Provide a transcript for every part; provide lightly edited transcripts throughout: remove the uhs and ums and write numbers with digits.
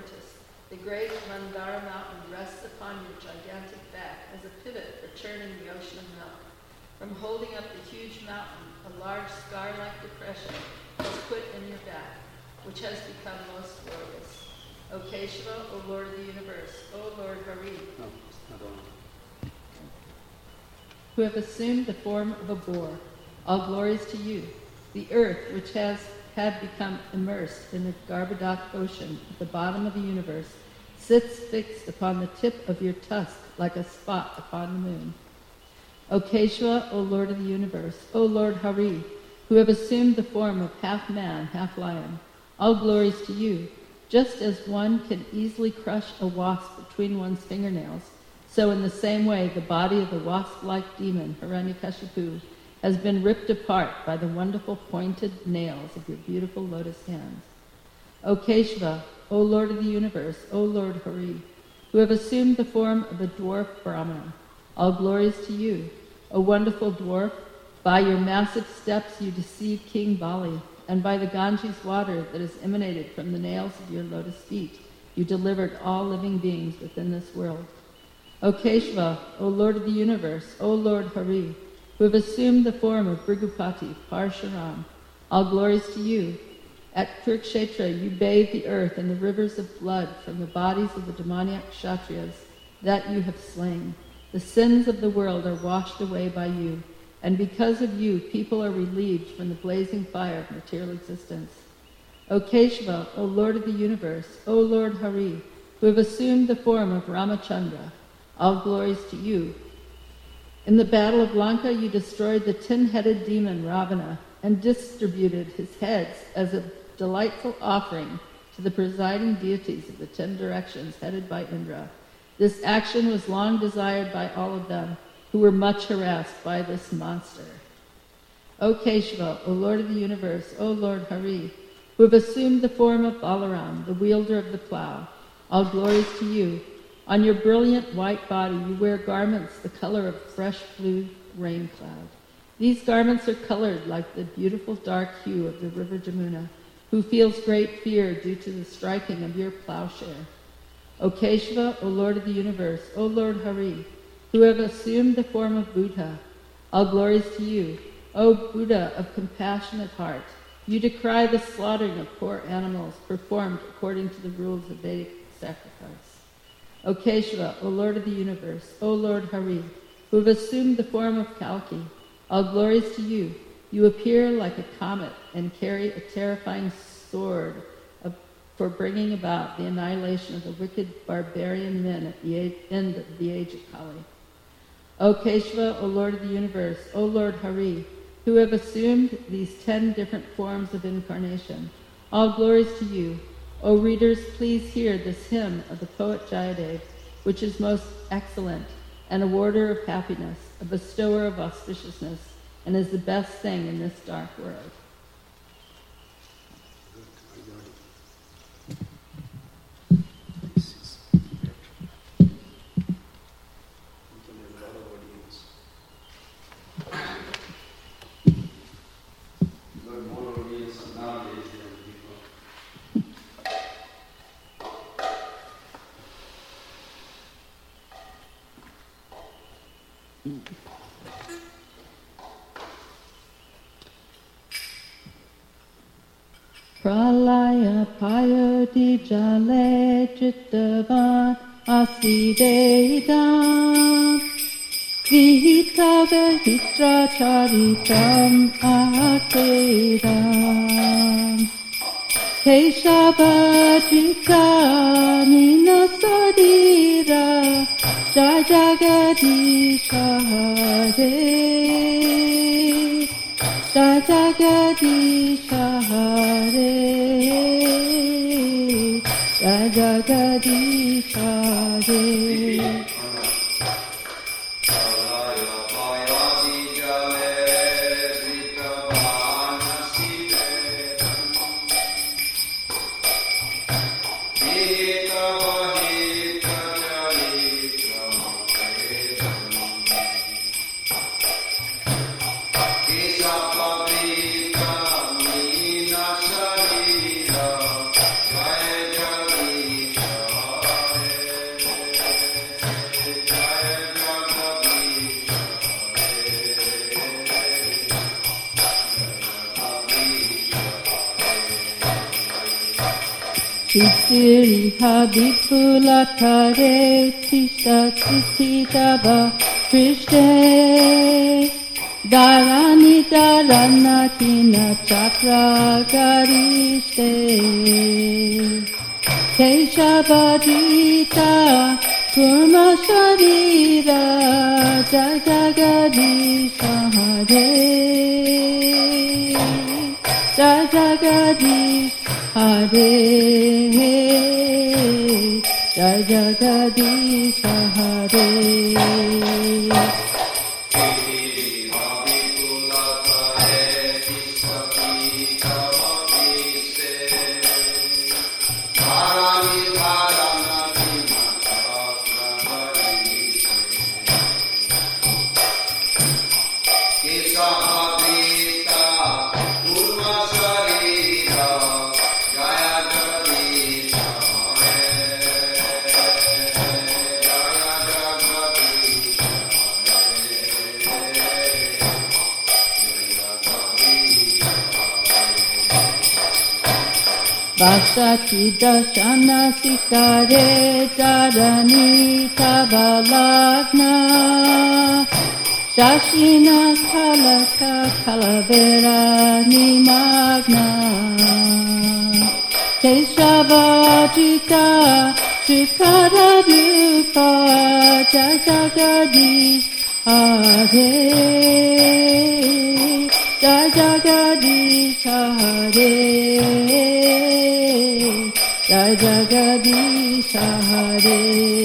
tortoise. The great Mandara mountain rests upon your gigantic back as a pivot for churning the ocean of milk. From holding up the huge mountain, a large scar-like depression was put in your back, which has become most glorious. O Keshava, O Lord of the universe, O Lord Hari, who have assumed the form of a boar, all glories to you. The earth, which had become immersed in the Garbhodak ocean at the bottom of the universe, sits fixed upon the tip of your tusk like a spot upon the moon. O Keshava, O Lord of the universe, O Lord Hari, who have assumed the form of half man, half lion, all glories to you. Just as one can easily crush a wasp between one's fingernails, so in the same way the body of the wasp-like demon, Hiranyakashipu, has been ripped apart by the wonderful pointed nails of your beautiful lotus hands. O Keshava, O Lord of the universe, O Lord Hari, who have assumed the form of a dwarf Brahmana, all glories to you. O wonderful dwarf, by your massive steps you deceived King Bali, and by the Ganges water that has emanated from the nails of your lotus feet, you delivered all living beings within this world. O Keshava, O Lord of the universe, O Lord Hari, who have assumed the form of Bhrigupati, Parshuram, all glories to you. At Kurukshetra you bathed the earth in the rivers of blood from the bodies of the demoniac Kshatriyas that you have slain. The sins of the world are washed away by you, and because of you people are relieved from the blazing fire of material existence. O Keshava, O Lord of the universe, O Lord Hari, who have assumed the form of Ramachandra, all glories to you. In the battle of Lanka you destroyed the 10-headed demon Ravana and distributed his heads as a delightful offering to the presiding deities of the 10 directions headed by Indra. This action was long desired by all of them, who were much harassed by this monster. O Keshava, O Lord of the universe, O Lord Hari, who have assumed the form of Balaram, the wielder of the plow, all glories to you. On your brilliant white body you wear garments the color of fresh blue rain cloud. These garments are colored like the beautiful dark hue of the river Jamuna, who feels great fear due to the striking of your plowshare. O Keshava, O Lord of the universe, O Lord Hari, who have assumed the form of Buddha, all glories to you. O Buddha of compassionate heart, you decry the slaughtering of poor animals performed according to the rules of Vedic sacrifice. O Keshava, O Lord of the universe, O Lord Hari, who have assumed the form of Kalki, all glories to you. You appear like a comet and carry a terrifying sword for bringing about the annihilation of the wicked barbarian men at the end of the age of Kali. O Keshava, O Lord of the universe, O Lord Hari, who have assumed these 10 different forms of incarnation, all glories to you. O readers, please hear this hymn of the poet Jayadev, which is most excellent, an awarder of happiness, a bestower of auspiciousness, and is the best thing in this dark world. Pralaya payoti jale chittavan asivedam vihitava hitra charitam akedam Keshava chitta minasadira jajagadisha hare Jagadisha Hare Jagadisha Hare Visiriha Vipulatare Tista Titaba Krishne Dharani Dharanatina Chakra Garishte Keshavadita Kurma Sharira Jagadisha Hare Jagadish Hare Jagadish Hare Vasati Dashana Sikare Dharani Tabalagna Shashina Kalaka Kalavera Nimagna Keshavajita Shukara Rupa Jagadish Hare Jagadish Hare Jagadish Hare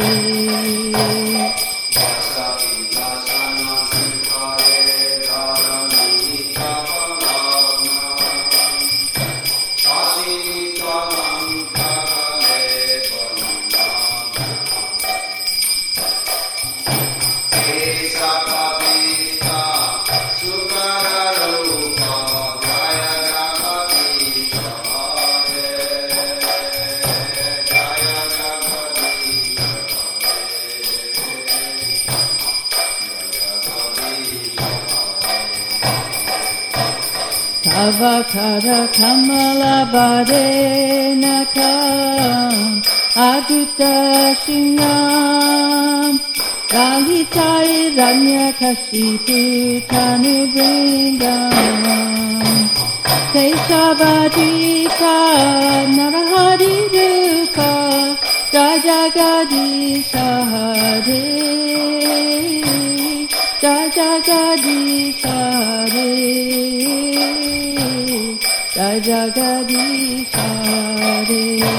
Avakara Kamala Varenakam Aduta Shingam Lalitai Ranya Kashipu Tanubringam Keshavadita Narahari Rupa Jagadisha Hare Jagadisha Hare Jagadish Hare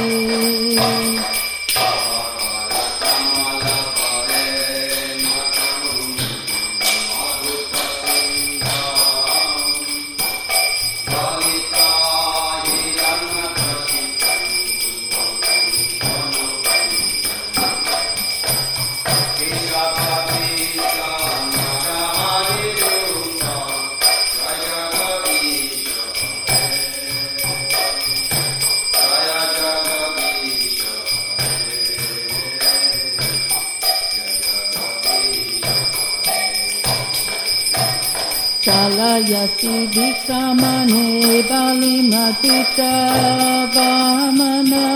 Chalayasi Vikramane Bali Madhuta Vamana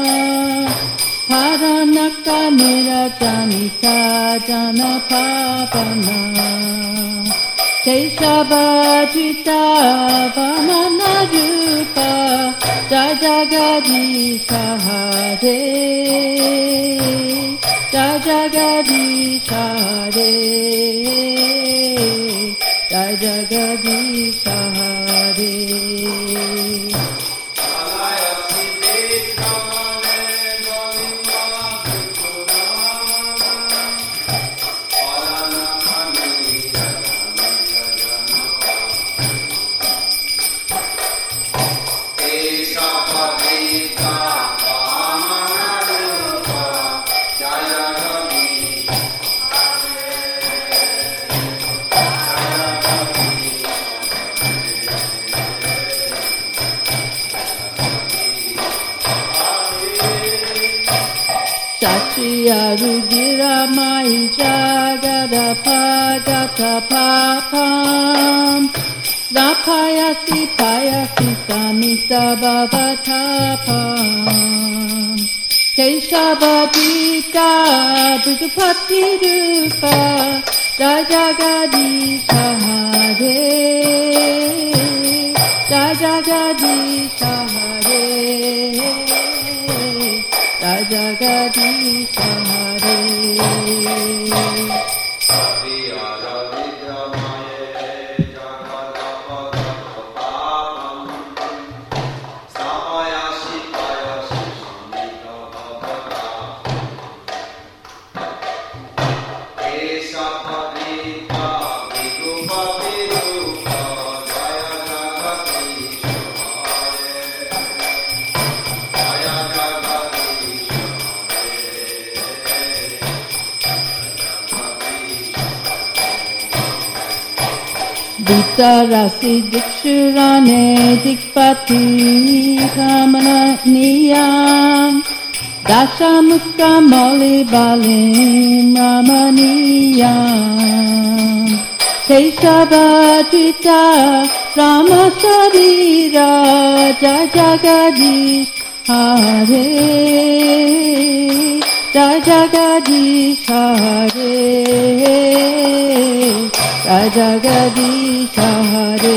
Paranaka Nirajanika Janapavana Keshavajita Vamana Rupa Jagadisha Hare Jagadisha Hare Jagadish Hare Rugira Mai Jagada Pagata Papam Rapayasi Payasi Samita Bhavatapam Keshavadita Bhagavati Rupa Jagadisha Hare Jagadisha Hare Jagadisha Hare Vitarasi Dikshurane Dikpati Kamananiyam Dashamukha Moli Balim Ramaniyam Keshavadrita Rama Sharira Jagadish Hare Jagadish Hare Jagadisha Hare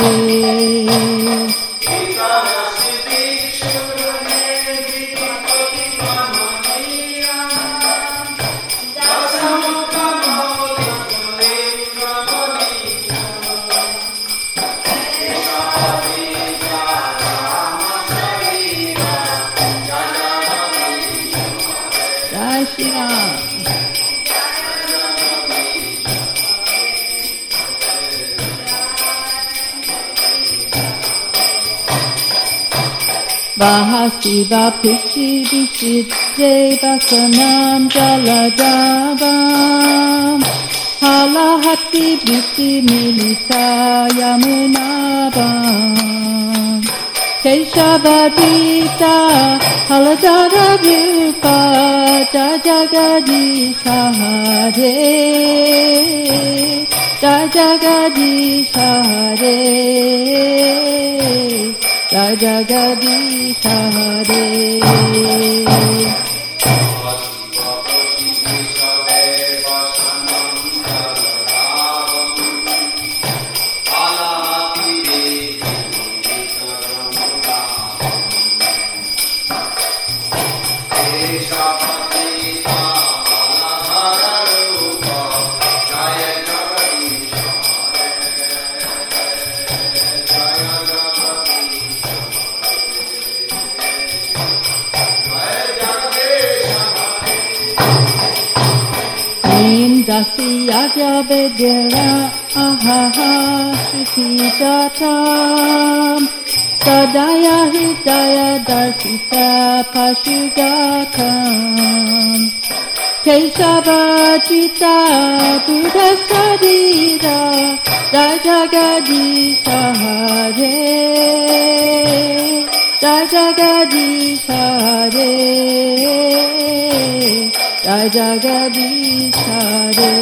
Jai Shri Ram. Vahasiva Pishi Vishidde Vasanam Jaladavam Halahati Viti Milita Yamunavam Keshavadita Haladara Rupa Jagadisha Hare Jagadisha Hare Jagadisha Hare Dasya Vedera Ahaha Shrikidatam Sadaya Hidaya Darsita Pashugatam Keshavajita Buddha Sharira Jagadisha Hare Jagadisha Hare Jagadisha Hare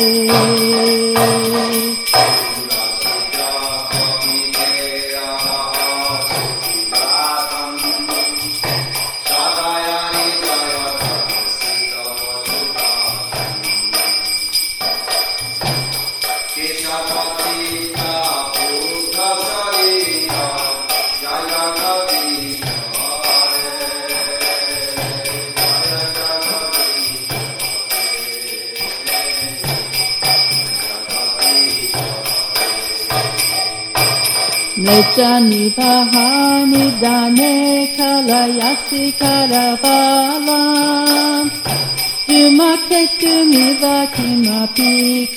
Necha nivahani dane kalayasi karavalam Jumaketu mivakimapi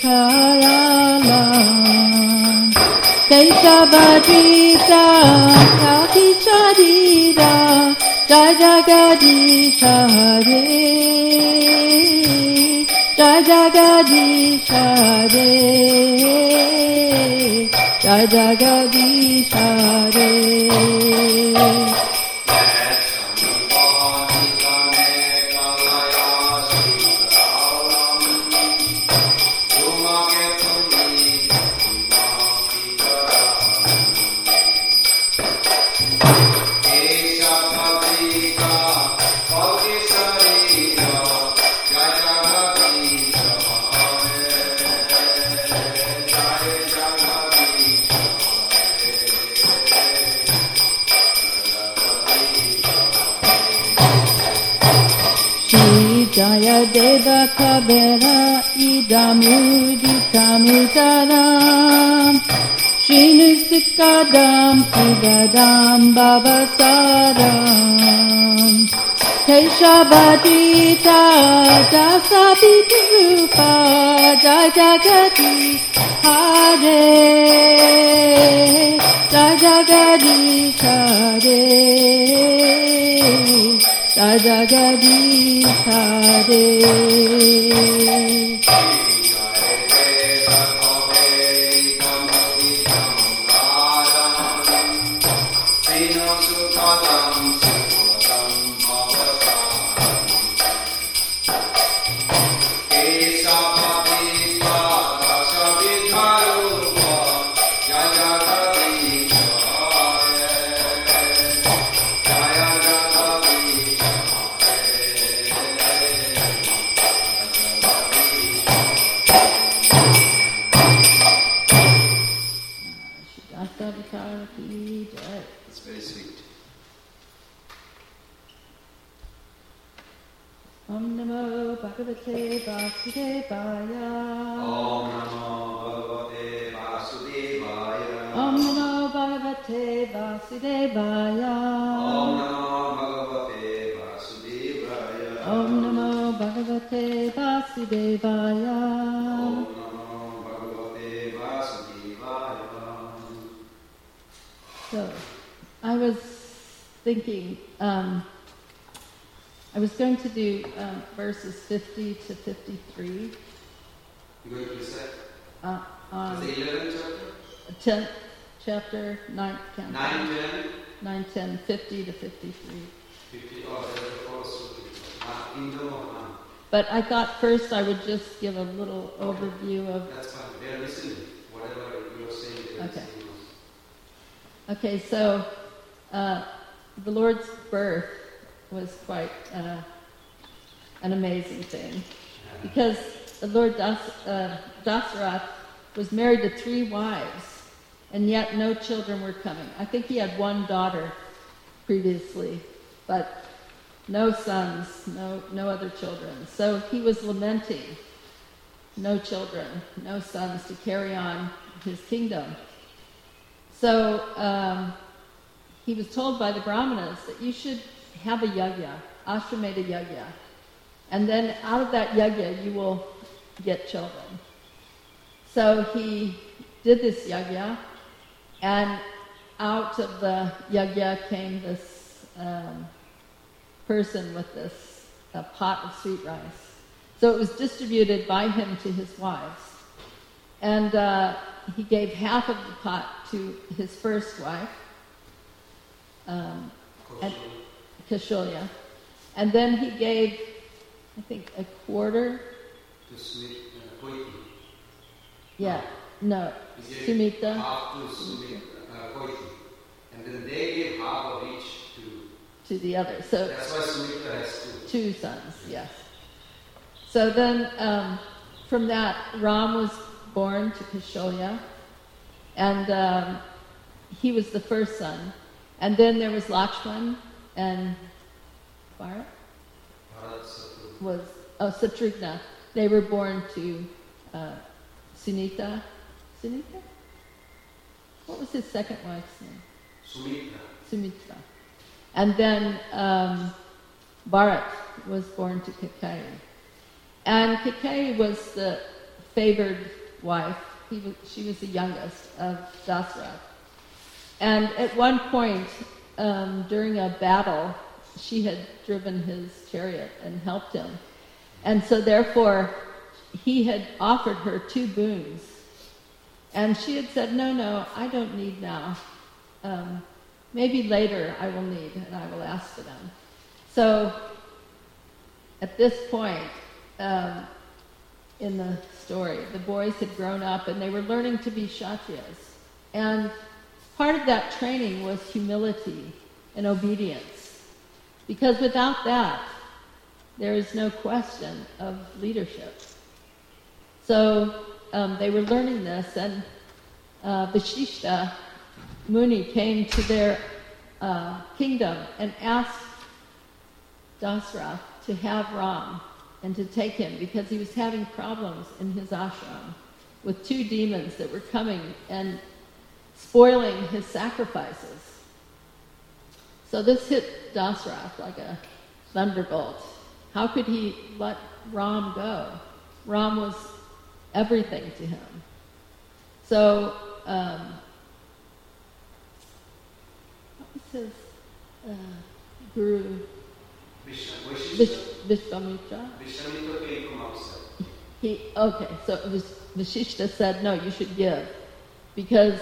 karalam Keshavadrita kati sharira Jagadisha Hare Jagadisha Hare Jagadisha Hare Keshavadrita Shri Jaya Deva Kabera Idamuditamudaram Shrinusikadam Sivadam Bhavasaram Keshavadita Dasabhidrupa Jai Jagadish Hare Jai Jagadish Hare Jai Jagadish Hare It's very sweet. Om Namo Bhagavate Vasudevaya. Om Namo Bhagavate Vasudevaya. Om Namo Bhagavate Vasudevaya. Om Namo Bhagavate Vasudevaya. Om Namo Bhagavate Vasudevaya. Om Namo Bhagavate Vasudevaya. So, I was thinking, I was going to do verses 50 to 53. You're going to recite? On the 11th chapter? 10th chapter, 9th chapter. 9, 10? 9, 10, 50 to 53. 50, oh, that's the first. Kingdom of Man. But I thought first I would just give a little overview of... That's fine. They are listening. Whatever you are saying, they are Okay. listening. Okay, so the Lord's birth was quite an amazing thing, because the Lord Dasarath was married to 3 wives, and yet no children were coming. I think he had 1 daughter previously, but no sons, no other children. So he was lamenting, no children, no sons to carry on his kingdom. So he was told by the Brahmanas that you should have a yajna, Ashwamedha yajna, and then out of that yajna you will get children. So he did this yajna, and out of the yajna came this person with this pot of sweet rice. So it was distributed by him to his wives. And he gave half of the pot to his first wife, Kaushalya. And then he gave, I think, a quarter. To Koiti. Yeah, no, He gave Sumitra. half to Koiti. And then they gave half of each To the other. So that's why Sumitra has 2 sons, yes. So then from that, Ram was born to Kaushalya, and he was the first son. And then there was Lakshman and Bharat was Satrughna. They were born to Sunita. Sunita? What was his second wife's name? Sumitra. And then Bharat was born to Kaikeyi. And Kaikeyi was the favored wife. She was the youngest of Dasarath. And at one point, during a battle, she had driven his chariot and helped him. And so therefore, he had offered her 2 boons. And she had said, no, I don't need now. Maybe later I will need, and I will ask for them. So at this point in the story, the boys had grown up and they were learning to be Kshatriyas. And part of that training was humility and obedience. Because without that, there is no question of leadership. So they were learning this, and Vashishta Muni came to their kingdom and asked Dasarath to have Ram and to take him because he was having problems in his ashram with two demons that were coming and spoiling his sacrifices. So this hit Dasarath like a thunderbolt. How could he let Ram go? Ram was everything to him. So, what was his guru? Vishwamitra. So Vashishta said, no, you should give. Because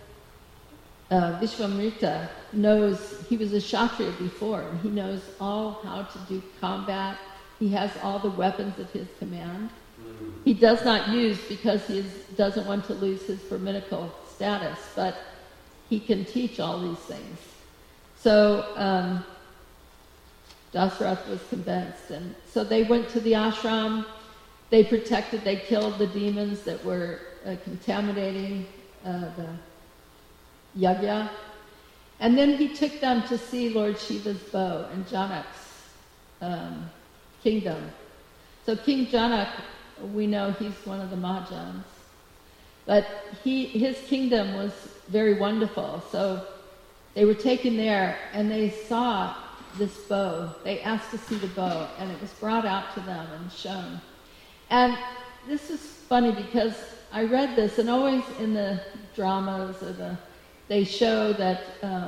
Vishwamitra knows, he was a Kshatriya before, and he knows all how to do combat. He has all the weapons at his command. He does not use because he doesn't want to lose his Brahminical status, but he can teach all these things. So Dasarath was convinced, and so they went to the ashram. They killed the demons that were contaminating the yajna. And then he took them to see Lord Shiva's bow in Janak's kingdom. So King Janak, we know he's one of the Mahajans. But his kingdom was very wonderful. So they were taken there and they saw this bow. They asked to see the bow, and it was brought out to them and shown. And this is funny because I read this, and always in the dramas they show that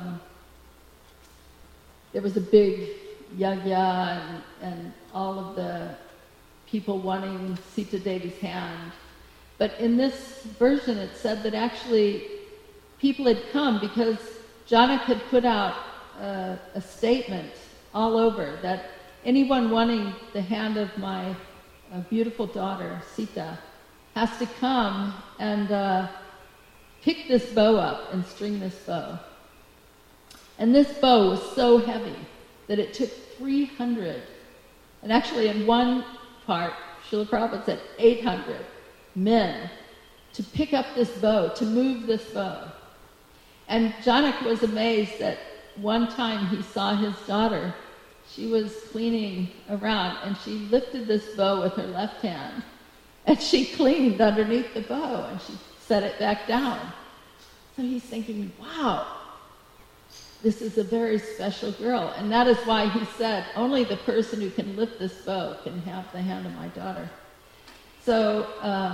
there was a big yajna and all of the people wanting Sita Devi's hand. But in this version it said that actually people had come because Janak had put out a statement all over that anyone wanting the hand of my beautiful daughter, Sita, has to come and pick this bow up and string this bow. And this bow was so heavy that it took 300, and actually in one part, Srila Prabhupada said 800 men to pick up this bow, to move this bow. And Janak was amazed that one time he saw his daughter. She was cleaning around, and she lifted this bow with her left hand, and she cleaned underneath the bow, and she set it back down. So he's thinking, wow, this is a very special girl. And that is why he said, only the person who can lift this bow can have the hand of my daughter. So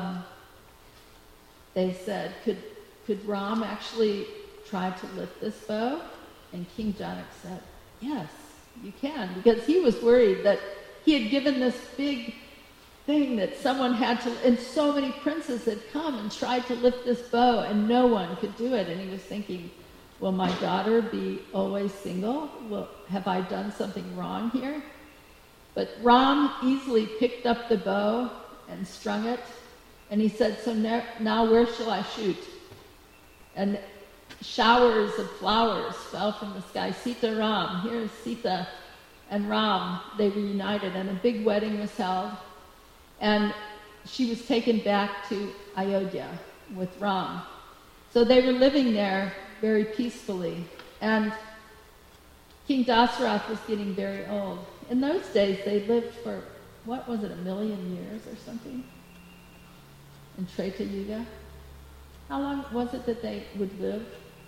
they said, could Ram actually try to lift this bow? And King Janak said, yes, you can. Because he was worried that he had given this big thing that someone had to, and so many princes had come and tried to lift this bow, and no one could do it. And he was thinking, will my daughter be always single? Have I done something wrong here? But Ram easily picked up the bow and strung it, and he said, so now where shall I shoot? And showers of flowers fell from the sky. Sita Ram, here's Sita and Ram. They reunited, and a big wedding was held. And she was taken back to Ayodhya with Ram. So they were living there very peacefully. And King Dasarath was getting very old. In those days, they lived for, 1 million years or something? In Treta Yuga? How long was it that they would live?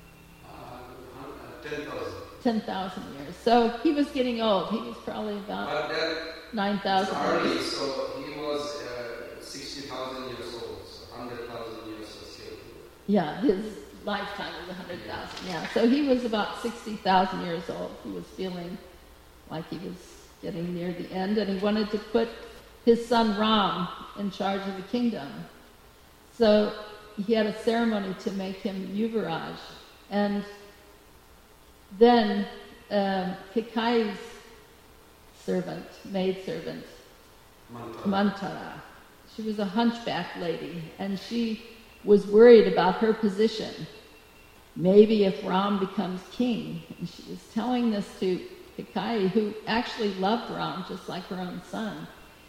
10,000. 10,000 years. So he was getting old. He was probably about 9,000 years. So he was 60,000 years old, so 100,000 years or so. Yeah, his lifetime was 100,000. Yeah, so he was about 60,000 years old. He was feeling like he was getting near the end, and he wanted to put his son Ram in charge of the kingdom. So he had a ceremony to make him Yuvaraj. And then Kekai's maidservant, Mantara, she was a hunchback lady, and she was worried about her position. Maybe if Ram becomes king, and she was telling this to Kekai, who actually loved Ram just like her own son.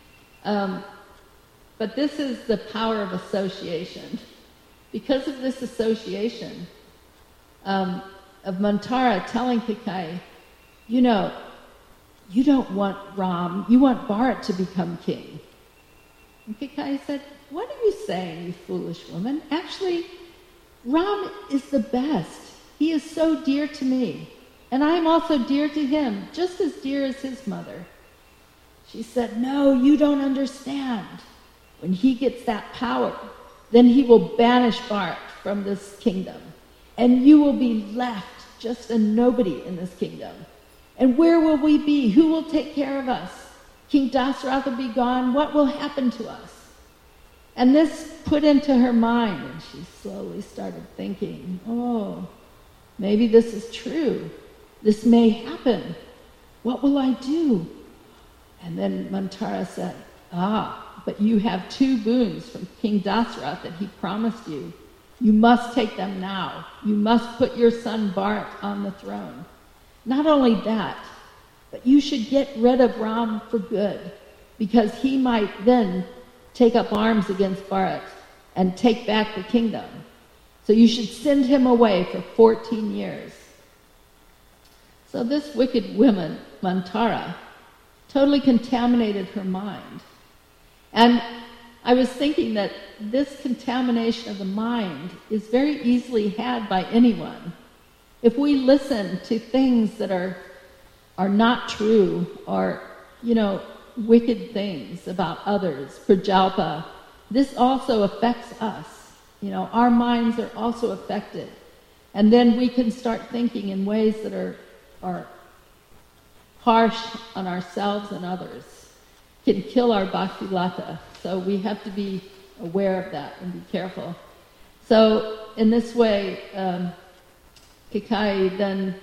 But this is the power of association. Because of this association, of Mantara telling Kekai, you don't want Ram, you want Bharat to become king. And Kaikeyi said, what are you saying, you foolish woman? Actually, Ram is the best. He is so dear to me, and I am also dear to him, just as dear as his mother. She said, no, you don't understand. When he gets that power, then he will banish Bharat from this kingdom, and you will be left just a nobody in this kingdom. And where will we be? Who will take care of us? King Dasarath will be gone. What will happen to us? And this put into her mind, and she slowly started thinking, oh, maybe this is true. This may happen. What will I do? And then Manthara said, but you have 2 boons from King Dasarath that he promised you. You must take them now. You must put your son Bharat on the throne. Not only that, but you should get rid of Ram for good, because he might then take up arms against Bharat and take back the kingdom. So you should send him away for 14 years. So this wicked woman, Manthara, totally contaminated her mind. And I was thinking that this contamination of the mind is very easily had by anyone. If we listen to things that are not true, or, wicked things about others, prajalpa, this also affects us. Our minds are also affected. And then we can start thinking in ways that are harsh on ourselves and others, can kill our bhakti lata. So we have to be aware of that and be careful. So in this way, Kaikeyi then,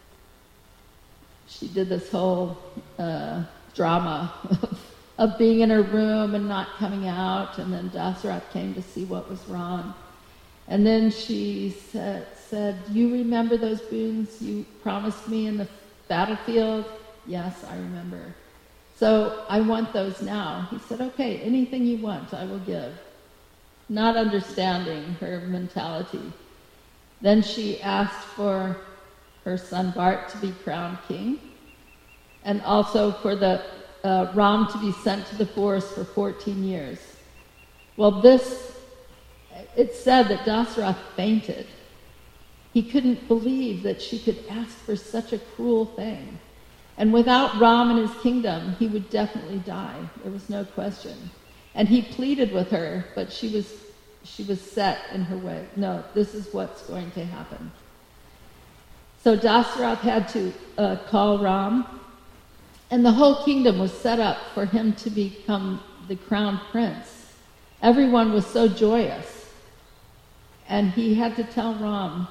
she did this whole drama of being in her room and not coming out, and then Dasarath came to see what was wrong. And then she said, you remember those boons you promised me in the battlefield? Yes, I remember. So I want those now. He said, okay, anything you want, I will give. Not understanding her mentality. Then she asked for her son Bharat to be crowned king, and also for the Ram to be sent to the forest for 14 years. Well, it said that Dasarath fainted. He couldn't believe that she could ask for such a cruel thing. And without Ram and his kingdom, he would definitely die. There was no question. And he pleaded with her, but she was set in her way. No, this is what's going to happen. So Dasarath had to call Ram, and the whole kingdom was set up for him to become the crown prince. Everyone was so joyous. And he had to tell Ram,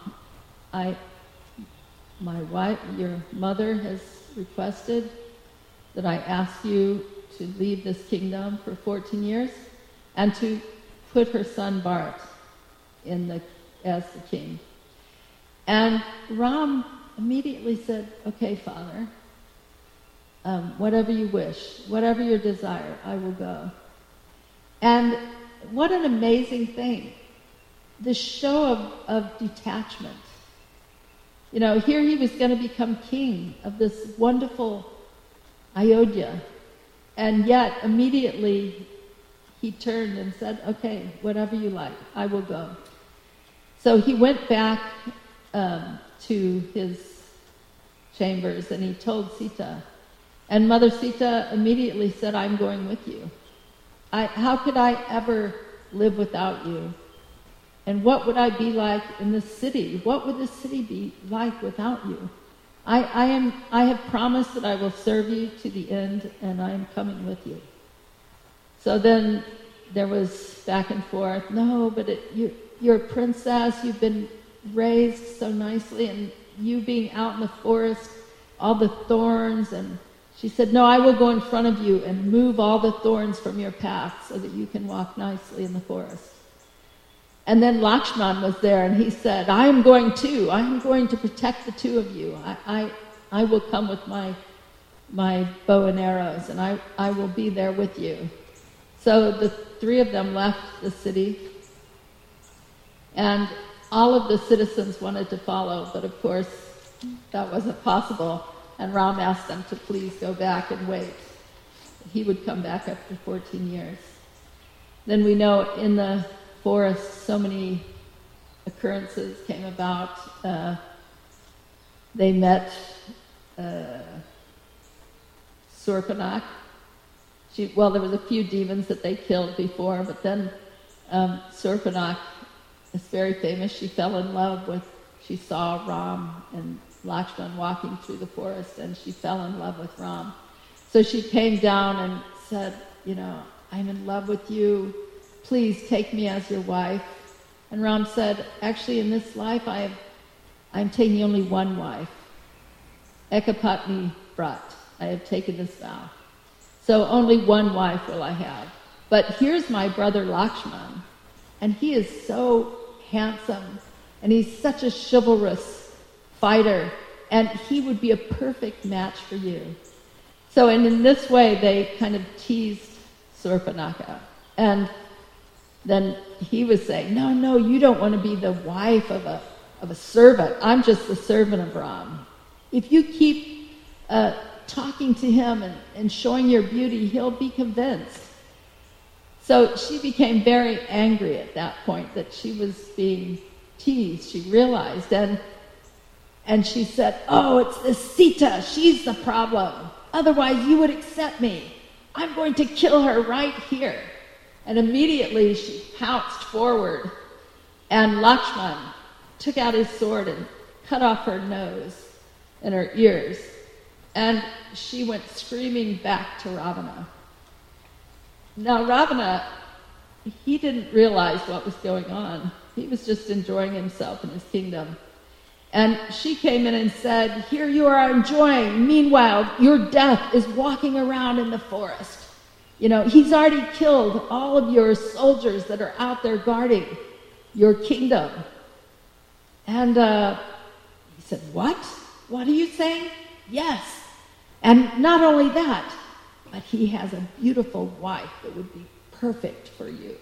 my wife, your mother has requested that I ask you to leave this kingdom for 14 years and to put her son Bharat as the king. And Ram immediately said, okay, Father, whatever you wish, whatever your desire, I will go. And what an amazing thing. The show of detachment. Here he was going to become king of this wonderful Ayodhya. And yet, immediately, he turned and said, okay, whatever you like, I will go. So he went back to his chambers, and he told Sita. And Mother Sita immediately said, I'm going with you. How could I ever live without you? And what would I be like in this city? What would this city be like without you? I have promised that I will serve you to the end, and I am coming with you. So then there was back and forth. No, but you're a princess. You've been raised so nicely, and you being out in the forest, all the thorns. And she said, no, I will go in front of you and move all the thorns from your path so that you can walk nicely in the forest. And then Lakshman was there, and he said, I am going too. I am going to protect the two of you. I will come with my bow and arrows, and I will be there with you. So the three of them left the city, and all of the citizens wanted to follow, but of course that wasn't possible. And Ram asked them to please go back and wait. He would come back after 14 years. Then we know in the forest so many occurrences came about. They met Surpanak. There was a few demons that they killed before, but then Surpanak is very famous. She fell in love she saw Ram and Lakshman walking through the forest, and she fell in love with Ram. So she came down and said, I'm in love with you. Please take me as your wife. And Ram said, actually, in this life, I'm taking only one wife. Ekapatni Vrat. I have taken this vow. So only one wife will I have. But here's my brother Lakshman, and he is so handsome, and he's such a chivalrous fighter, and he would be a perfect match for you. So, and in this way, they kind of teased Surpanaka. And then he was saying, no, you don't want to be the wife of a servant. I'm just the servant of Ram. If you keep talking to him and showing your beauty, he'll be convinced. So she became very angry at that point that she was being teased. She realized, and she said, it's this Sita. She's the problem. Otherwise, you would accept me. I'm going to kill her right here. And immediately she pounced forward, and Lakshman took out his sword and cut off her nose and her ears. And she went screaming back to Ravana. Now Ravana, he didn't realize what was going on. He was just enjoying himself in his kingdom. And she came in and said, here you are enjoying. Meanwhile, your death is walking around in the forest. He's already killed all of your soldiers that are out there guarding your kingdom. And he said, what? What are you saying? Yes. And not only that, but he has a beautiful wife that would be perfect for you.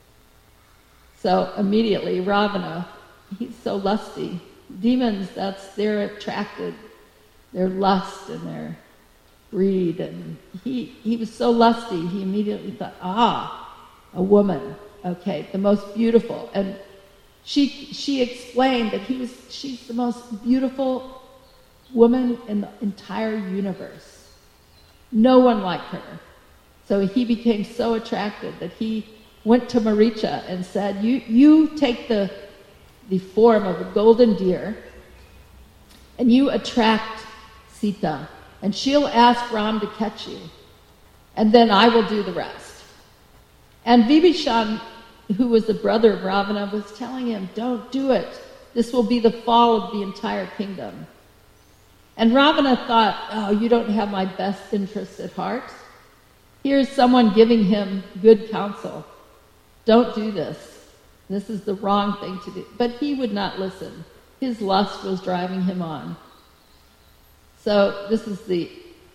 So immediately Ravana, he's so lusty. Demons, they're attracted, their lust and their greed, and he was so lusty, he immediately thought, a woman, okay, the most beautiful. And she explained that she's the most beautiful woman in the entire universe. No one like her. So he became so attracted that he went to Maricha and said, you take the form of a golden deer, and you attract Sita, and she'll ask Ram to catch you, and then I will do the rest. And Vibhishan, who was the brother of Ravana, was telling him, don't do it. This will be the fall of the entire kingdom. And Ravana thought, you don't have my best interests at heart. Here's someone giving him good counsel. Don't do this. This is the wrong thing to do. But he would not listen. His lust was driving him on. So this is the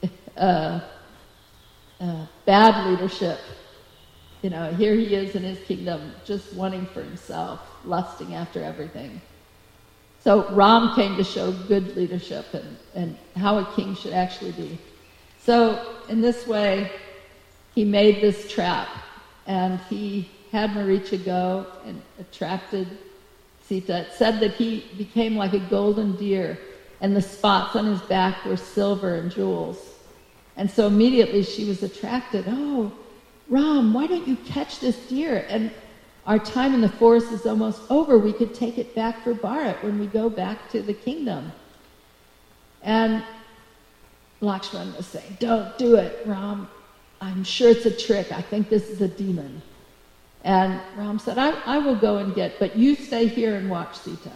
bad leadership. Here he is in his kingdom, just wanting for himself, lusting after everything. So Ram came to show good leadership and how a king should actually be. So in this way, he made this trap, and he had Maricha go and attracted Sita. It said that he became like a golden deer, and the spots on his back were silver and jewels. And so immediately she was attracted. Oh, Ram, why don't you catch this deer? And our time in the forest is almost over. We could take it back for Bharat when we go back to the kingdom. And Lakshman was saying, don't do it, Ram. I'm sure it's a trick. I think this is a demon. And Ram said, I will go and get, but you stay here and watch Sita.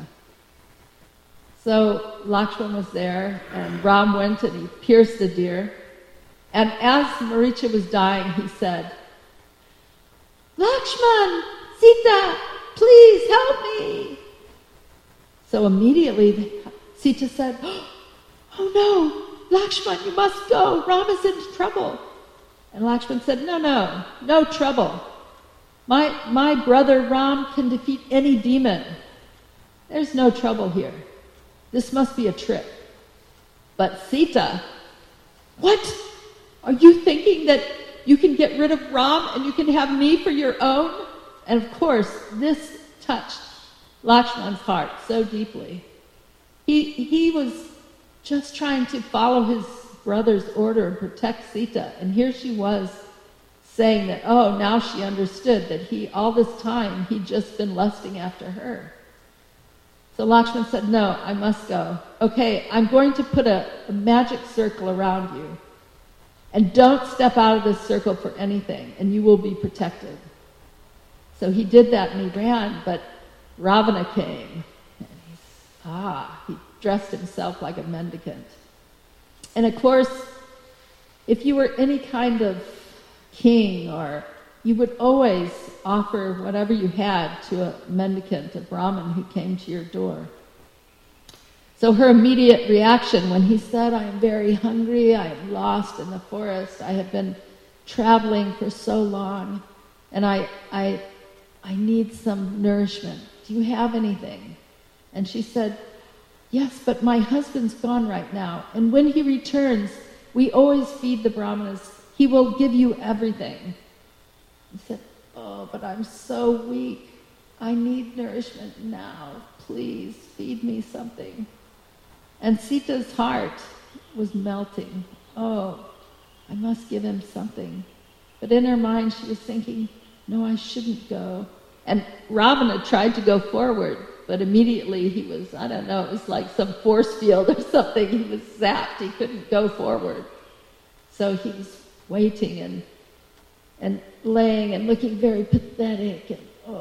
So Lakshman was there, and Ram went and he pierced the deer. And as Maricha was dying, he said, Lakshman, Sita, please help me. So immediately Sita said, oh no, Lakshman, you must go. Ram is in trouble. And Lakshman said, no trouble. My brother Ram can defeat any demon. There's no trouble here. This must be a trick. But Sita, what? Are you thinking that you can get rid of Ram and you can have me for your own? And of course, this touched Lakshman's heart so deeply. He was just trying to follow his brother's order and protect Sita. And here she was saying that, oh, now she understood that all this time, he'd just been lusting after her. So Lakshman said, no, I must go. Okay, I'm going to put a magic circle around you. And don't step out of this circle for anything, and you will be protected. So he did that and he ran, but Ravana came. And he dressed himself like a mendicant. And of course, if you were any kind of king, or you would always offer whatever you had to a mendicant, a Brahmin who came to your door. So her immediate reaction when he said, I am very hungry, I am lost in the forest, I have been traveling for so long, and I need some nourishment. Do you have anything? And she said, yes, but my husband's gone right now, and when he returns, we always feed the brahmanas. He will give you everything. He said, oh, but I'm so weak. I need nourishment now. Please feed me something. And Sita's heart was melting. Oh, I must give him something. But in her mind she was thinking, no, I shouldn't go. And Ravana tried to go forward, but immediately he was, I don't know, it was like some force field or something. He was zapped. He couldn't go forward. So he was waiting and laying and looking very pathetic.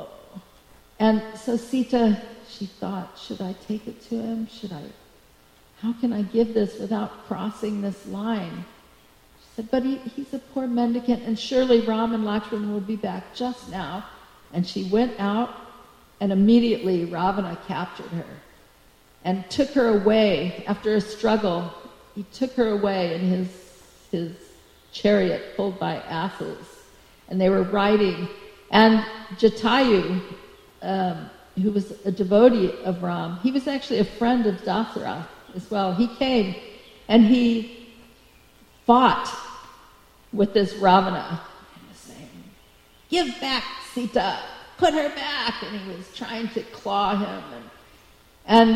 And so Sita, she thought, should I take it to him? How can I give this without crossing this line? She said, but he's a poor mendicant, and surely Ram and Lakshman will be back just now. And she went out, and immediately Ravana captured her and took her away. After a struggle, he took her away in his chariot pulled by asses. And they were riding. And Jatayu, who was a devotee of Ram, he was actually a friend of Dasara as well. He came and he fought with this Ravana. He was saying, give back Sita, put her back. And he was trying to claw him. And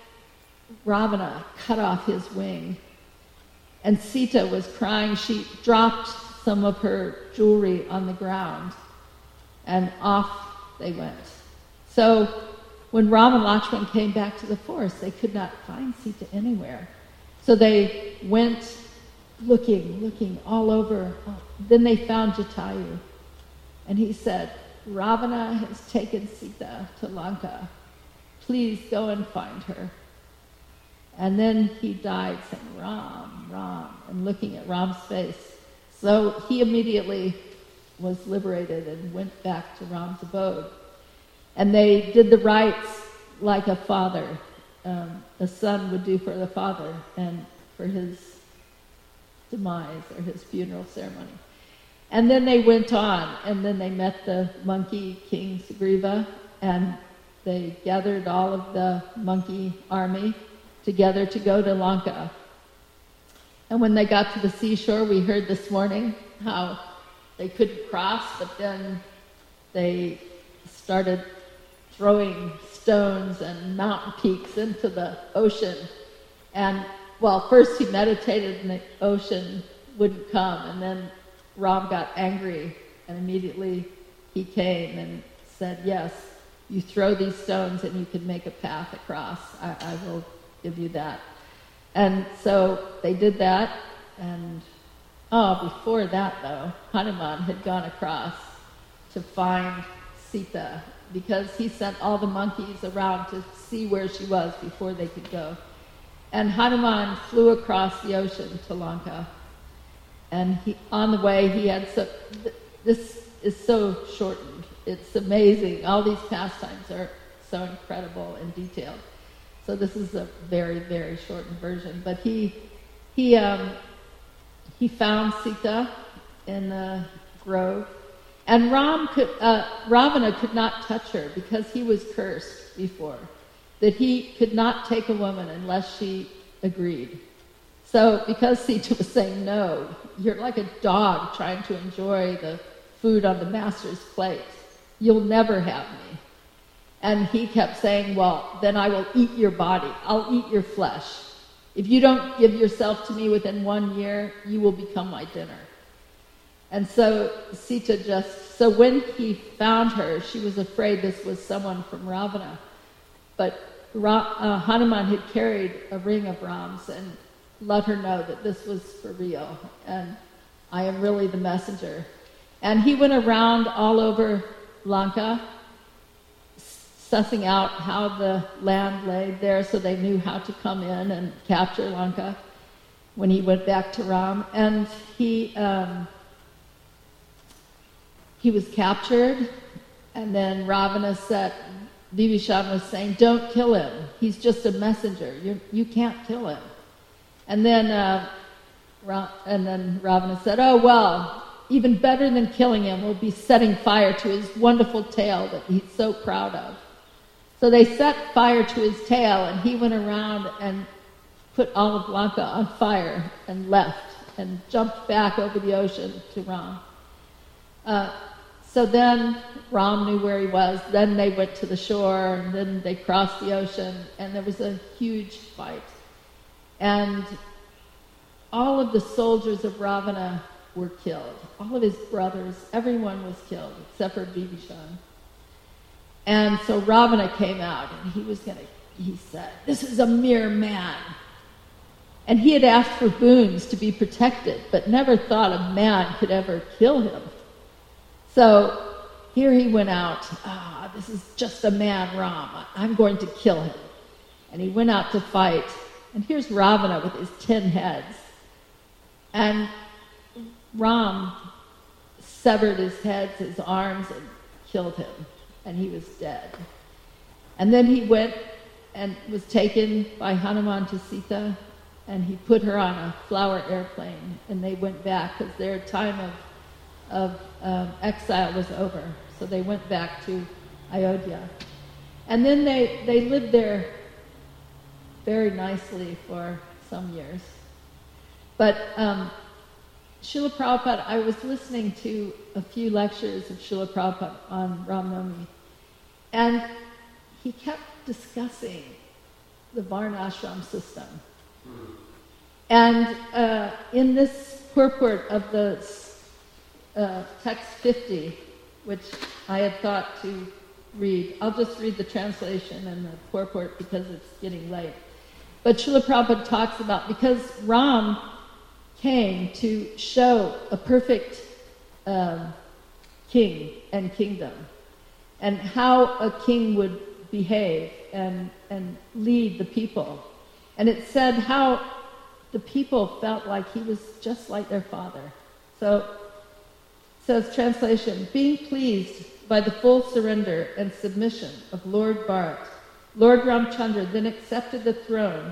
Ravana cut off his wing. And Sita was crying. She dropped some of her jewelry on the ground. And off they went. So when Ram and Lakshman came back to the forest, they could not find Sita anywhere. So they went looking all over. Then they found Jatayu. And he said, Ravana has taken Sita to Lanka. Please go and find her. And then he died saying, Ram, Ram, and looking at Ram's face. So he immediately was liberated and went back to Ram's abode. And they did the rites like a father, a son would do for the father, and for his demise or his funeral ceremony. And then they went on, and then they met the monkey king Sugriva, and they gathered all of the monkey army together to go to Lanka. And when they got to the seashore, we heard this morning how they couldn't cross, but then they started throwing stones and mountain peaks into the ocean. And, well, first he meditated and the ocean wouldn't come, and then Ram got angry, and immediately he came and said, yes, you throw these stones and you can make a path across. I will give you that. And so they did that, and before that though, Hanuman had gone across to find Sita, because he sent all the monkeys around to see where she was before they could go. And Hanuman flew across the ocean to Lanka. And on the way, he had this is so shortened. It's amazing. All these pastimes are so incredible and detailed. So this is a very, very shortened version. But he found Sita in the grove. And Ravana could not touch her because he was cursed before, that he could not take a woman unless she agreed. So because Sita was saying no, you're like a dog trying to enjoy the food on the master's plate. You'll never have me. And he kept saying, well, then I will eat your body. I'll eat your flesh. If you don't give yourself to me within 1 year, you will become my dinner. And so Sita so when he found her, she was afraid this was someone from Ravana. But Hanuman had carried a ring of Ram's and let her know that this was for real, and I am really the messenger. And he went around all over Lanka, sussing out how the land lay there so they knew how to come in and capture Lanka when he went back to Ram. And he was captured, and then Ravana said, Vibhishan was saying, don't kill him. He's just a messenger. You can't kill him. And then Ravana said, oh, well, even better than killing him will be setting fire to his wonderful tail that he's so proud of. So they set fire to his tail, and he went around and put all of Lanka on fire and left and jumped back over the ocean to Ram. So then Ram knew where he was. Then they went to the shore, and then they crossed the ocean, and there was a huge fight. And all of the soldiers of Ravana were killed. All of his brothers, everyone was killed except for Vibhishan. And so Ravana came out, and he said, this is a mere man. And he had asked for boons to be protected, but never thought a man could ever kill him. So here he went out, this is just a man, Ram. I'm going to kill him. And he went out to fight. And here's Ravana with his 10 heads. And Ram severed his heads, his arms, and killed him. And he was dead. And then he went and was taken by Hanuman to Sita, and he put her on a flower airplane, and they went back because their time of exile was over. So they went back to Ayodhya. And then they lived there very nicely for some years. But Srila Prabhupada, I was listening to a few lectures of Srila Prabhupada on Ram Navami, and he kept discussing the Varnashram system. And in this purport of the text 50, which I had thought to read, I'll just read the translation and the purport because it's getting late. But Srila Prabhupada talks about, because Ram came to show a perfect king and kingdom, and how a king would behave and lead the people. And it said how the people felt like he was just like their father. So it says, translation, being pleased by the full surrender and submission of Lord Bharat, Lord Ramchandra then accepted the throne.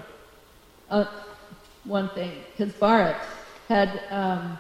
One thing, because Bharat had,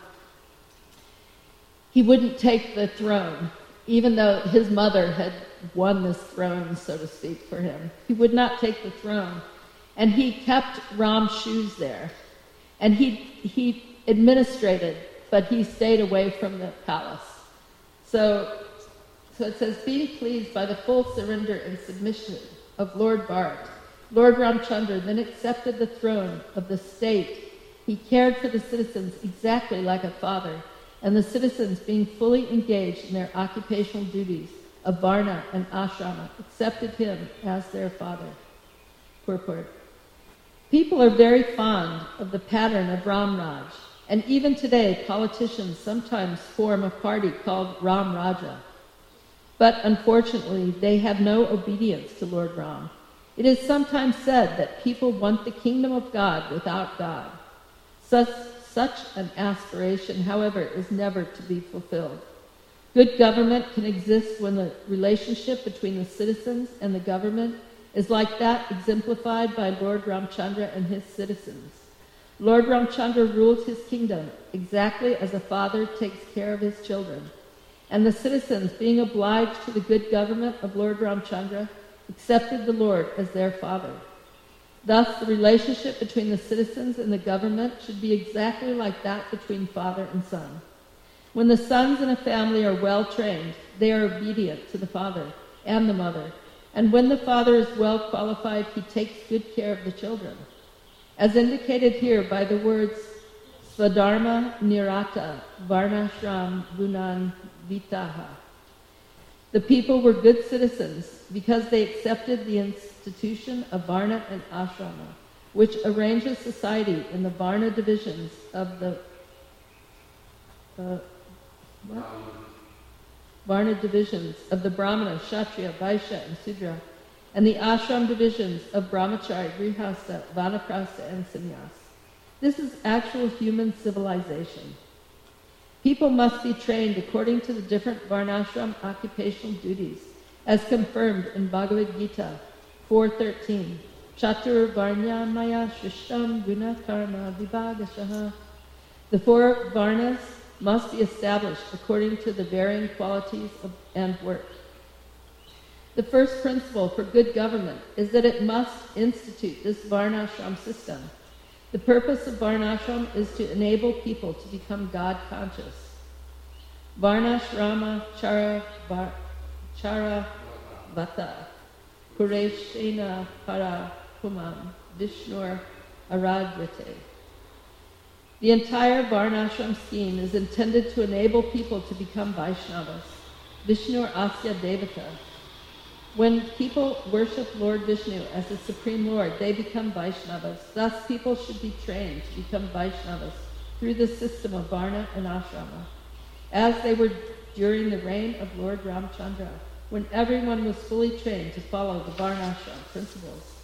he wouldn't take the throne, even though his mother had won this throne, so to speak, for him. He would not take the throne. And he kept Ram's shoes there. And he administrated, but he stayed away from the palace. So it says, being pleased by the full surrender and submission of Lord Bharat, Lord Ramchandra then accepted the throne of the state. He cared for the citizens exactly like a father, and the citizens, being fully engaged in their occupational duties of Varna and Ashrama, accepted him as their father. Purport. People are very fond of the pattern of Ramraj, and even today politicians sometimes form a party called Ram Raja. But unfortunately, they have no obedience to Lord Ram. It is sometimes said that people want the kingdom of God without God. Such an aspiration, however, is never to be fulfilled. Good government can exist when the relationship between the citizens and the government is like that exemplified by Lord Ramchandra and his citizens. Lord Ramchandra ruled his kingdom exactly as a father takes care of his children, and the citizens, being obliged to the good government of Lord Ramchandra, accepted the Lord as their father. Thus, the relationship between the citizens and the government should be exactly like that between father and son. When the sons in a family are well trained, they are obedient to the father and the mother. And when the father is well qualified, he takes good care of the children. As indicated here by the words Svadharma Nirata Varnashram Gunan Vitaha. The people were good citizens because they accepted the institution of Varna and Ashrama, which arranges society in the Varna divisions of the Varna divisions of the Brahmana, Kshatriya, Vaishya, and Sudra, and the ashram divisions of Brahmachari, Grihastha, Vanaprastha, and Sannyas. This is actual human civilization. People must be trained according to the different varnashram occupational duties, as confirmed in Bhagavad Gita 4.13. Chatur varnya maya shrishtam guna karma vibhagashaha. The four varnas must be established according to the varying qualities and work. The first principle for good government is that it must institute this varnashram system. The purpose of varnashram is to enable people to become God-conscious. Varnashrama chara vata kureshena para humam vishnur aradrate. The entire varnashram scheme is intended to enable people to become Vaishnavas, Vishnur Asya Devata. When people worship Lord Vishnu as the Supreme Lord, they become Vaishnavas. Thus, people should be trained to become Vaishnavas through the system of Varna and Ashrama, as they were during the reign of Lord Ramchandra, when everyone was fully trained to follow the Varnashram principles.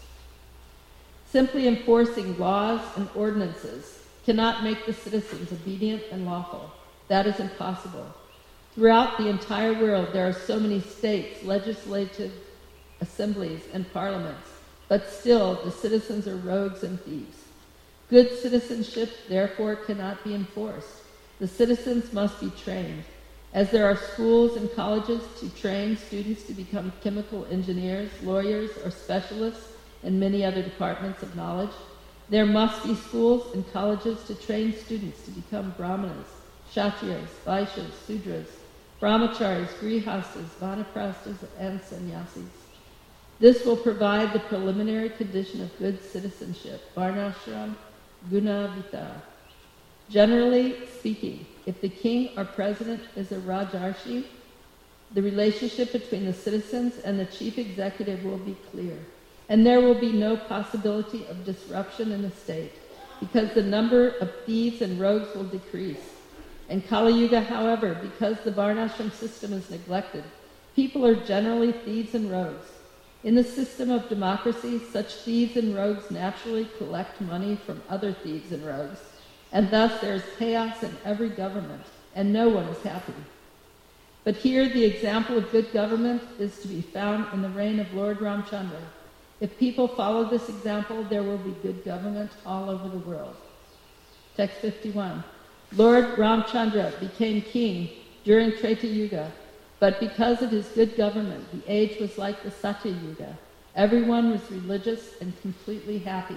Simply enforcing laws and ordinances cannot make the citizens obedient and lawful. That is impossible. Throughout the entire world, there are so many states, legislative assemblies, and parliaments, but still the citizens are rogues and thieves. Good citizenship, therefore, cannot be enforced. The citizens must be trained. As there are schools and colleges to train students to become chemical engineers, lawyers, or specialists in many other departments of knowledge, there must be schools and colleges to train students to become brahmanas, kshatriyas, vaishyas, sudras, brahmacharis, grihastas, vanaprasthas, and sannyasis. This will provide the preliminary condition of good citizenship, varnashram gunavita. Generally speaking, if the king or president is a rajarshi, the relationship between the citizens and the chief executive will be clear, and there will be no possibility of disruption in the state, because the number of thieves and rogues will decrease. In Kali Yuga, however, because the varnashram system is neglected, people are generally thieves and rogues. In the system of democracy, such thieves and rogues naturally collect money from other thieves and rogues, and thus there is chaos in every government, and no one is happy. But here the example of good government is to be found in the reign of Lord Ramchandra. If people follow this example, there will be good government all over the world. Text 51. Lord Ramchandra became king during Treta Yuga, but because of his good government, the age was like the Satya Yuga. Everyone was religious and completely happy.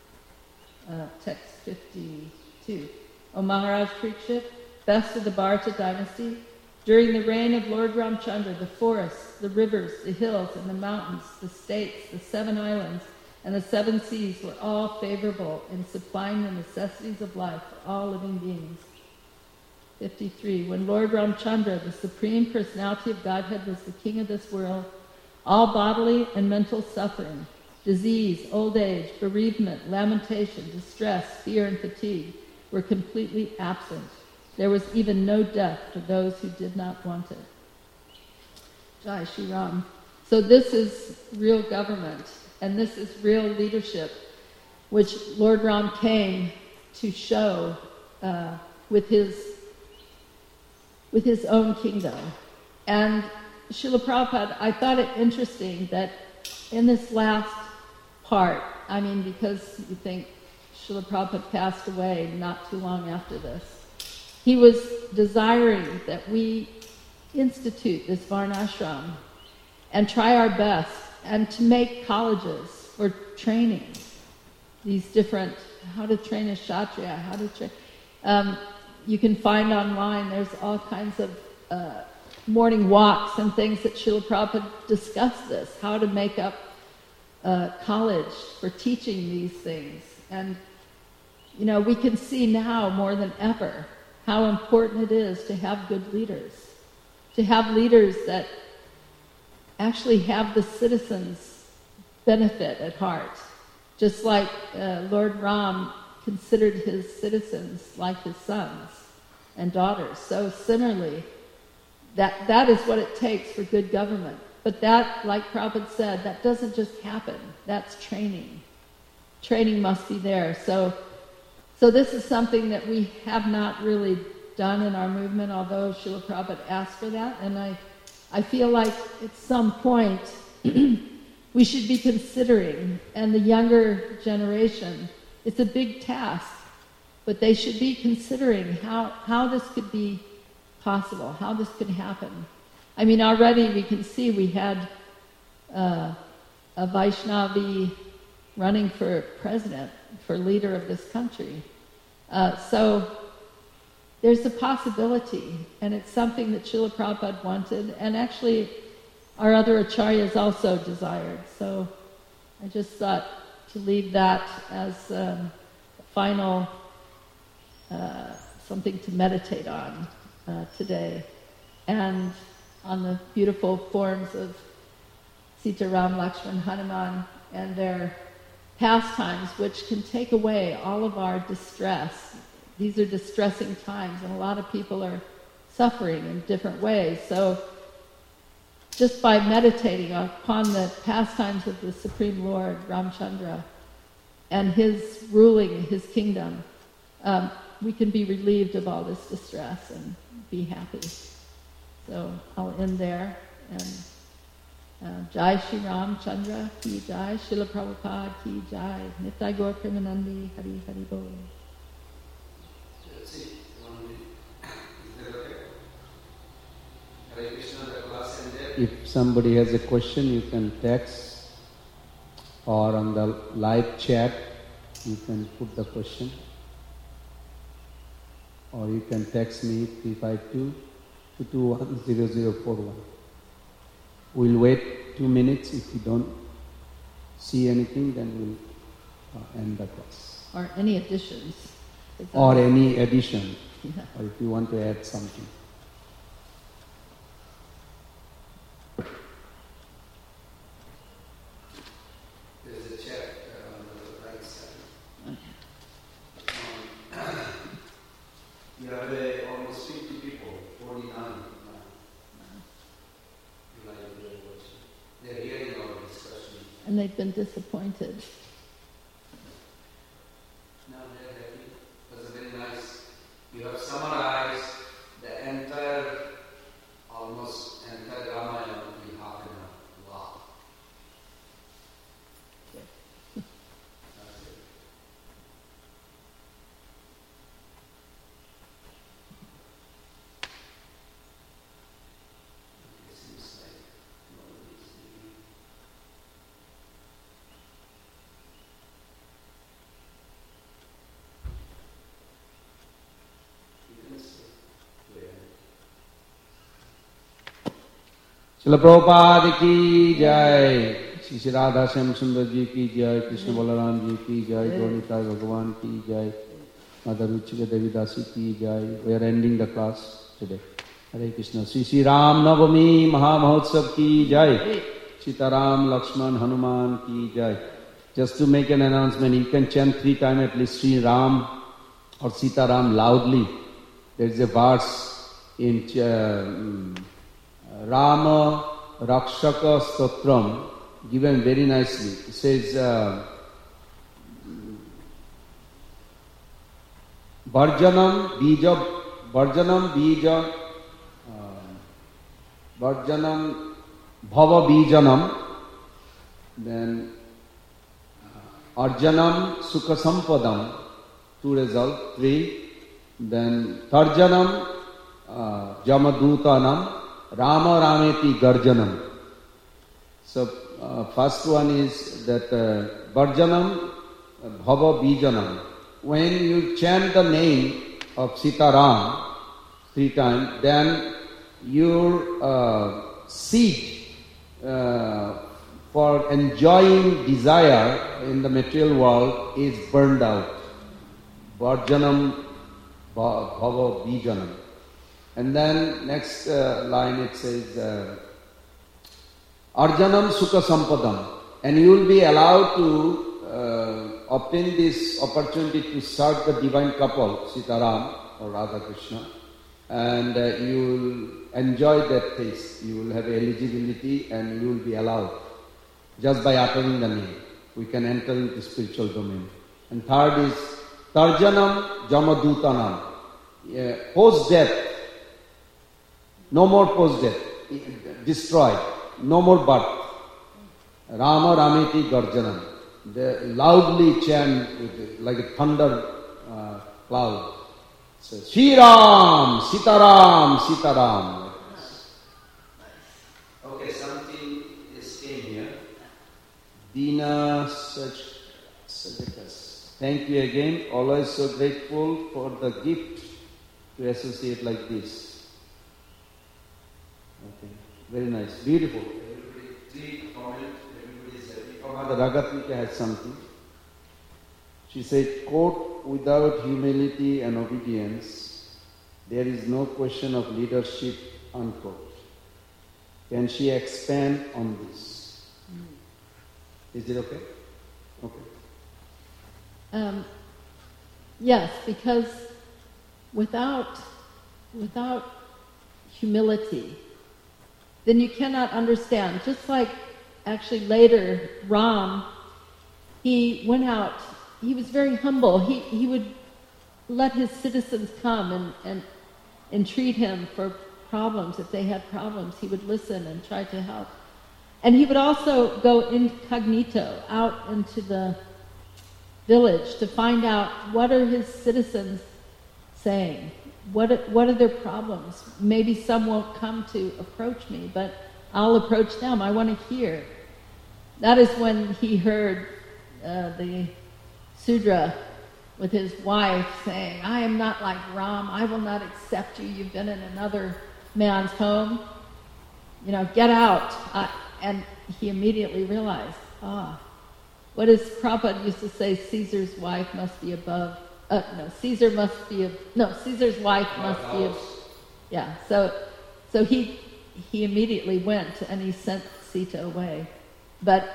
Text 52. O Maharaj Parikshit, best of the Bharata dynasty, during the reign of Lord Ramchandra, the forests, the rivers, the hills, and the mountains, the states, the 7 islands, and the 7 seas were all favorable in supplying the necessities of life for all living beings. 53. When Lord Ramchandra, the Supreme Personality of Godhead, was the king of this world, all bodily and mental suffering, disease, old age, bereavement, lamentation, distress, fear, and fatigue were completely absent. There was even no death for those who did not want it. Jai Shri Ram. So this is real government, and this is real leadership, which Lord Ram came to show with his own kingdom. And Srila Prabhupada, I thought it interesting that in this last part, I mean, because you think Srila Prabhupada passed away not too long after this, he was desiring that we institute this varnashram and try our best and to make colleges for training these different, how to train a Kshatriya, how to train. You can find online, there's all kinds of morning walks and things that Srila Prabhupada discussed this, how to make up college for teaching these things. And, we can see now more than ever how important it is to have good leaders, to have leaders that actually have the citizens' benefit at heart. Just like Lord Ram considered his citizens like his sons and daughters. So similarly, that is what it takes for good government. But that, like Prabhupada said, that doesn't just happen. That's training. Training must be there. So this is something that we have not really done in our movement, although Srila Prabhupada asked for that. And I feel like at some point we should be considering, and the younger generation, it's a big task, but they should be considering how this could be possible, how this could happen. I mean, already we can see we had a Vaishnavi running for president, for leader of this country. So there's a possibility, and it's something that Srila Prabhupada wanted, and actually our other acharyas also desired. So I just thought to leave that as a final something to meditate on today, and on the beautiful forms of Sita, Ram, Lakshman, Hanuman, and their pastimes, which can take away all of our distress. These are distressing times, and a lot of people are suffering in different ways. So just by meditating upon the pastimes of the Supreme Lord, Ramchandra, and his ruling his kingdom, we can be relieved of all this distress and be happy. So I'll end there. And Jai Shri Ramchandra ki Jai, Srila Prabhupada ki Jai, Nittai Gaur Premanandi, Hari Hari Bol. Is that okay? Hare Krishna, the class ended. If somebody has a question, you can text, or on the live chat, you can put the question. Or you can text me 352-221-0041. We'll wait 2 minutes. If you don't see anything, then we'll end the class. Or any additions. Or any addition. Yeah. Or if you want to add something. There's a chat on the right side. You have almost 50 people, 49 now. They're hearing our discussion. And they've been disappointed. No, they're happy. It was very nice. You have summarized the almost entire Ramayana in half an hour. Wow. That's it. It seems like nobody's leaving. Srila Prabhupada ki jai, Shri Shri Radha Shyam Sundar ji ki jai, Krishna Balaram ji ki jai, Gaurita Bhagavan ki jai, Mother Ruchika Devi Dasi ki jai. We are ending the class today. Hare Krishna. Shri Shri Ram Navami Maha Mahotsav ki jai, Sita Ram Lakshman Hanuman ki jai. Just to make an announcement, you can chant 3 times at least Sri Ram or Sita Ram loudly. There is a verse in Rama Rakshaka Stotram, given very nicely. It says, Bharjanam Bija, Bharjanam Bhava Bijanam, then Arjanam Sukha Sampadam, 2 result, 3, then Tarjanam Jamadutanam, Rama Rameti Garjanam. So first one is that Bharjanam Bhava Bijanam. When you chant the name of Sitaram 3 times, then your seed for enjoying desire in the material world is burned out. Varjanam Bhava Bijanam. And then next line it says, Arjanam Sukha Sampadam. And you will be allowed to obtain this opportunity to serve the divine couple, Sitaram or Radha Krishna, and you will enjoy that taste. You will have eligibility and you will be allowed just by uttering the name. We can enter into spiritual domain. And third is Tarjanam Jamadutanam. Post-death, no more post-death, destroyed, no more birth. Rama Ramiti Garjanam. They loudly chant like a thunder cloud. So, Shri Ram, Sitaram, Sitaram. Okay, something is came here. Dina Sajakas. Thank you again. Always so grateful for the gift to associate like this. Okay, very nice, beautiful. Everybody, 3 comments. The Ragatmika has something. She said, quote, without humility and obedience, there is no question of leadership, unquote. Can she expand on this? Is it okay? Okay. Yes, because without humility, then you cannot understand. Just like actually later, Ram, he went out, he was very humble. He would let his citizens come and entreat him for problems. If they had problems, he would listen and try to help. And he would also go incognito out into the village to find out what are his citizens saying. What are their problems? Maybe some won't come to approach me, but I'll approach them. I want to hear. That is when he heard the Sudra with his wife saying, I am not like Ram. I will not accept you. You've been in another man's home. Get out. And he immediately realized, what is Prabhupada used to say, Caesar's wife must be above, Caesar's wife must be above. Yeah, so he immediately went and he sent Sita away. But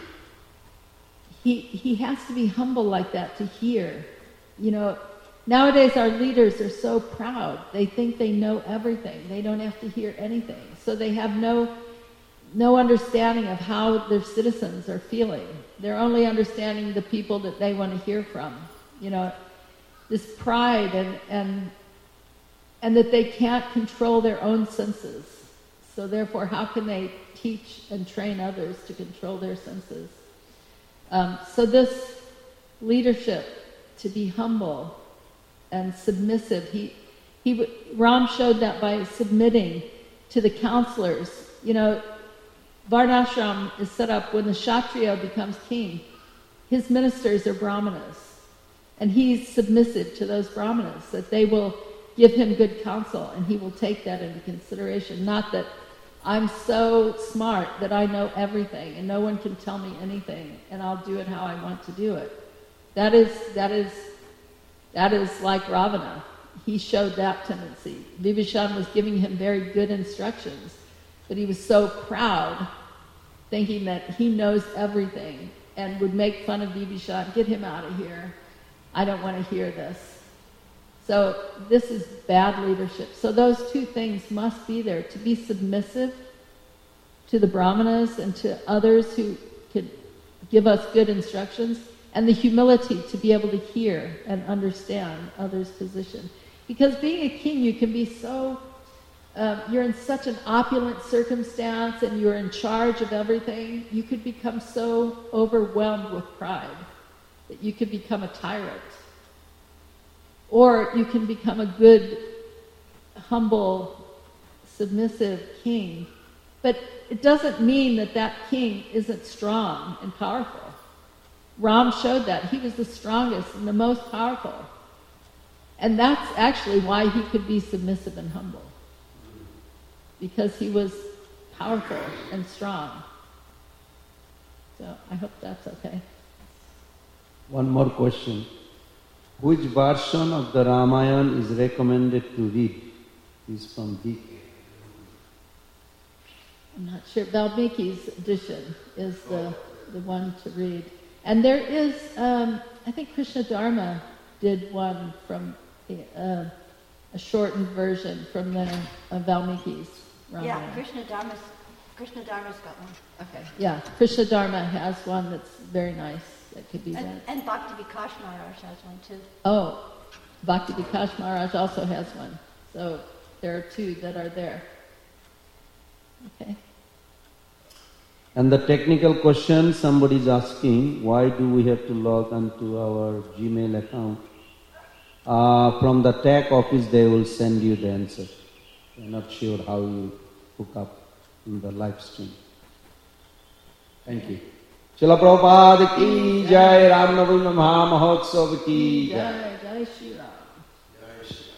he has to be humble like that to hear. Nowadays our leaders are so proud. They think they know everything. They don't have to hear anything. So they have no understanding of how their citizens are feeling. They're only understanding the people that they want to hear from. This pride and that they can't control their own senses. So therefore, how can they teach and train others to control their senses? So this leadership, to be humble and submissive, Ram showed that by submitting to the counselors. Varnashram is set up when the Kshatriya becomes king. His ministers are Brahmanas. And he's submissive to those Brahmanas, that they will give him good counsel, and he will take that into consideration. Not that I'm so smart that I know everything and no one can tell me anything and I'll do it how I want to do it. That is like Ravana. He showed that tendency. Vibhishan was giving him very good instructions, but he was so proud, thinking that he knows everything, and would make fun of Vibhishan, get him out of here. I don't want to hear this. So this is bad leadership. So those 2 things must be there, to be submissive to the Brahmanas and to others who could give us good instructions, and the humility to be able to hear and understand others' position. Because being a king, you can be so, you're in such an opulent circumstance and you're in charge of everything, you could become so overwhelmed with pride that you could become a tyrant. Or you can become a good, humble, submissive king. But it doesn't mean that king isn't strong and powerful. Ram showed that. He was the strongest and the most powerful. And that's actually why he could be submissive and humble. Because he was powerful and strong. So I hope that's okay. One more question. Which version of the Ramayana is recommended to read? This is from Deep. I'm not sure. Valmiki's edition is the one to read. And there is, I think Krishna Dharma did one from a shortened version from the Valmiki's Ramayana. Yeah, Krishna Dharma's got one. Okay. Yeah, Krishna Dharma has one that's very nice that could be read. And Bhakti Vikash Maharaj has one too. Oh, Bhakti Vikash Maharaj also has one. So there are two that are there. Okay. And the technical question somebody is asking, why do we have to log onto our Gmail account? From the tech office they will send you the answer. I'm not sure how you hook up in the live stream. Thank you. Srila Prabhupada ki jai, Ram Navami Maha Mahotsav ki jai. Jai Shri Ram. Jai Shri